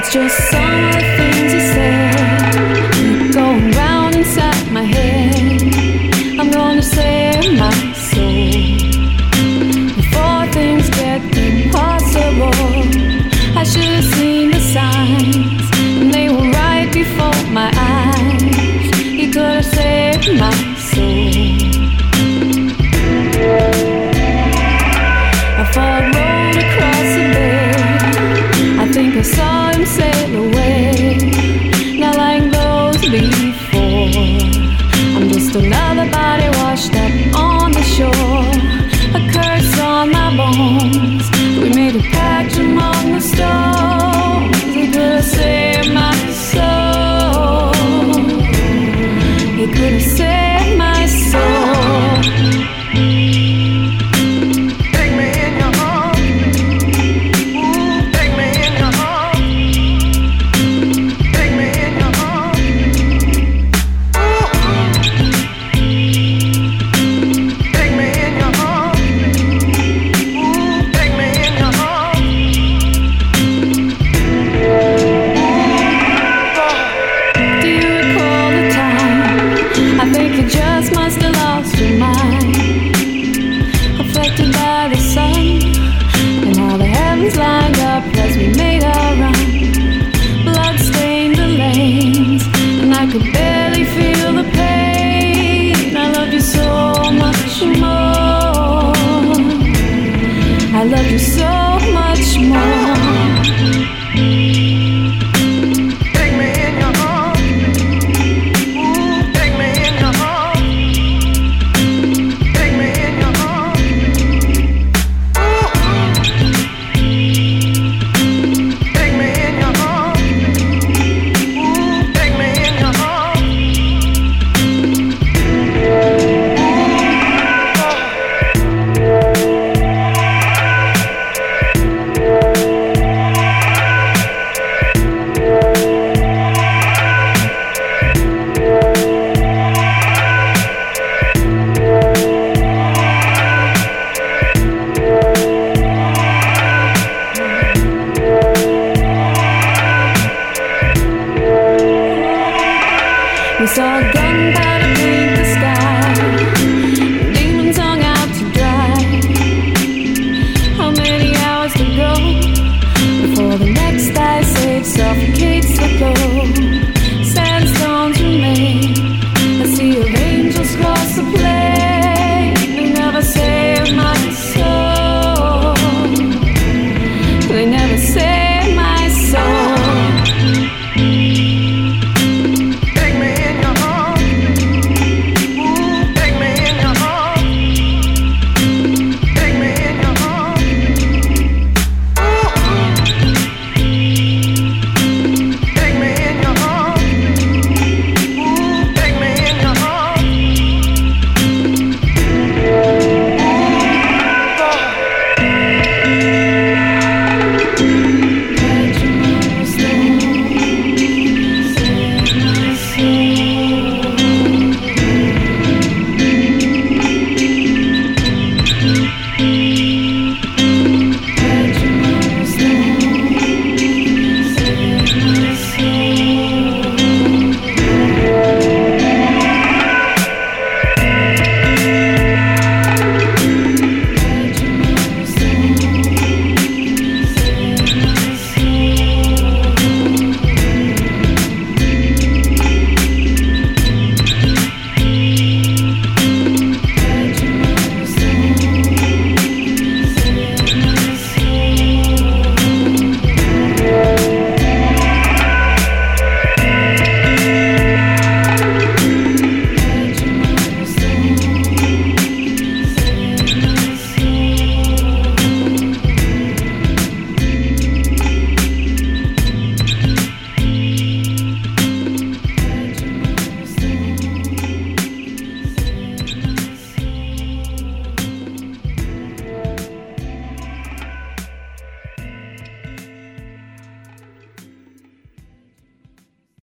Just some of the things you said keep going round inside my head. I'm gonna save my soul before things get impossible. I should have seen the signs, and they were right before my eyes. He could have saved my soul. I fought road across the bay. I think I saw him sail away. Not like those before. I'm just another body washed up on the shore. A curse on my bones. We made a pact among the stones. He could have saved my soul. He could have saved my soul. Take me in your arms. Ooh, take me in your arms. Take me in your arms. Take me in your arms. Ooh, take me in your arms. Do you recall the time? I think you just must have lost your mind.